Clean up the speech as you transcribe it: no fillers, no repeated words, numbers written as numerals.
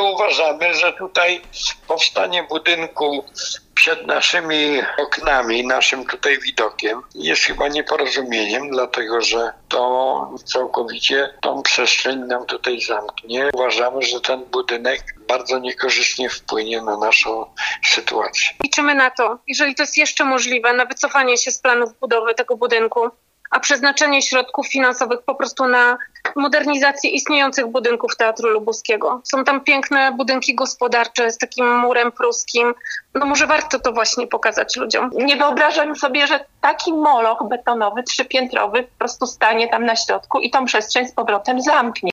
uważamy, że tutaj powstanie budynku przed naszymi oknami, naszym tutaj widokiem jest chyba nieporozumieniem, dlatego że to całkowicie tą przestrzeń nam tutaj zamknie. Uważamy, że ten budynek bardzo niekorzystnie wpłynie na naszą sytuację. Liczymy na to, jeżeli to jest jeszcze możliwe, na wycofanie się z planów budowy tego budynku, a przeznaczenie środków finansowych po prostu na modernizację istniejących budynków Teatru Lubuskiego. Są tam piękne budynki gospodarcze z takim murem pruskim. No może warto to właśnie pokazać ludziom. Nie wyobrażam sobie, że taki moloch betonowy, 3-piętrowy po prostu stanie tam na środku i tą przestrzeń z powrotem zamknie.